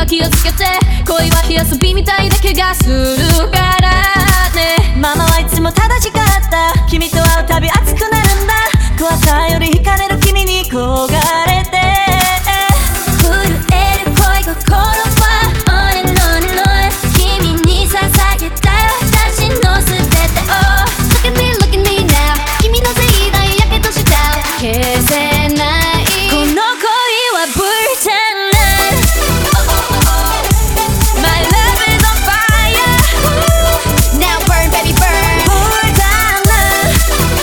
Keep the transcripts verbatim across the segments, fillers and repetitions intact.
は気をつけて、恋は火遊びみたいだけがするからね。 ママはいつも正しかった。君と会うたび熱くなるんだ。怖さより惹かれる君に焦がれて、 震える恋心は On and on and on。 君に捧げたい私の全てを。 Look at me, look at me now。 君のせいだよやけどした。消せないこの恋はブリテンライフ。 My love is on fire。 Now burn baby burn。 Pour down love。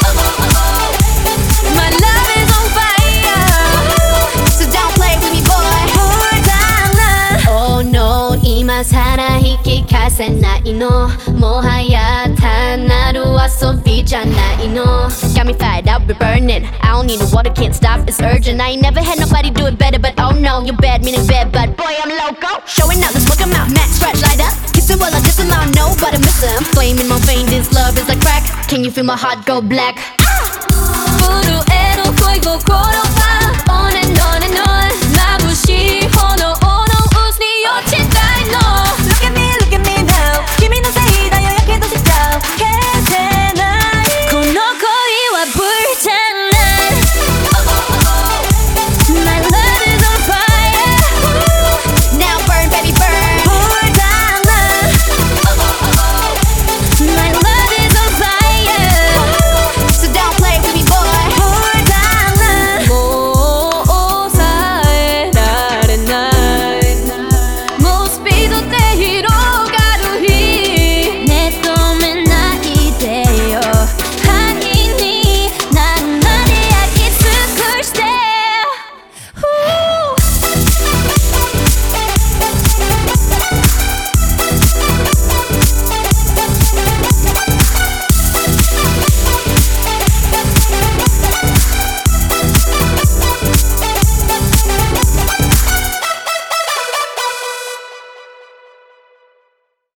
My love is on fire。 So don't play with me boy。 Pour down love。 Oh no 今さら引き返せないの。もはや単なる遊びじゃないの。 Got me fired up, we're burning. I don't need the water, can't stop, it's urgent. I ain't never had nobody do it better, but oh no, you're bad, meaning bad, but boy, I'm loco. Showing out, let's smoke 'em out, max scratch, light up. Kiss him while I diss him, I don't know, but I miss him. Flame in my vein, this love is like crack. Can you feel my heart go black? 震える恋心